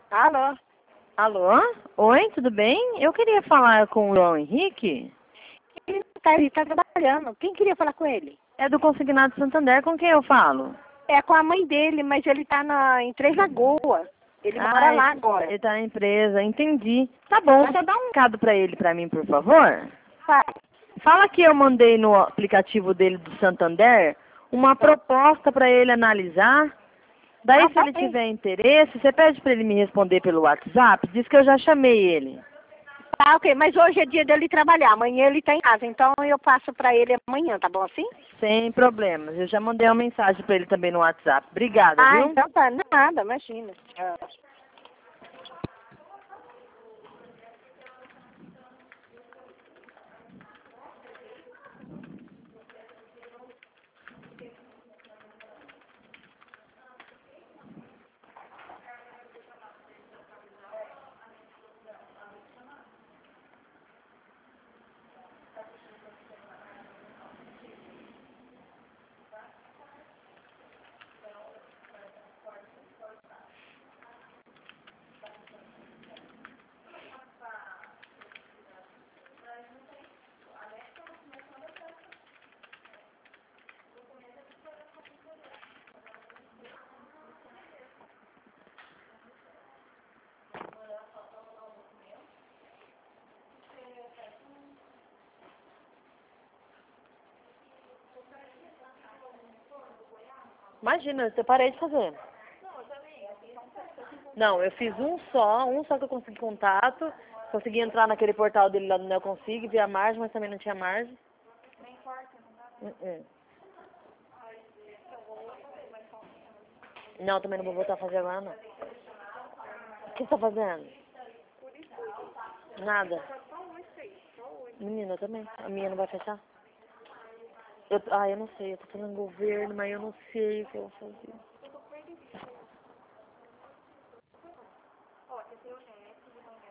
Alô? Alô? Oi, tudo bem? Eu queria falar com o João Henrique. Ele tá trabalhando. Quem queria falar com ele? É do Consignado Santander, com quem eu falo? É com a mãe dele, mas ele tá em Três Lagoas. Ele mora lá agora. Ele tá na empresa, entendi. Tá bom, só dá um recado pra mim, por favor. Fala. Fala que eu mandei no aplicativo dele do Santander uma proposta para ele analisar. Daí, se Tá ele bem. tiver interesse, você pede para ele me responder pelo WhatsApp. Diz que eu já chamei ele. Tá, ok. Mas hoje é dia dele trabalhar. Amanhã ele tá em casa. Então eu passo pra ele amanhã, tá bom assim? Sem problemas. Eu já mandei uma mensagem para ele também no WhatsApp. Obrigada, Ah, viu? então tá. Nada, imagina. Tchau. Imagina, eu parei de fazer. Não, eu fiz um só que eu consegui contato. Consegui entrar naquele portal dele lá do Neo Consig, ver a margem, mas também não tinha margem. Uh-uh. Não, também não vou voltar a fazer agora, não. O que você tá fazendo? Nada. Menina, eu também. A minha não vai fechar? Eu não sei. Eu tô fazendo governo, mas eu não sei o que eu vou fazer.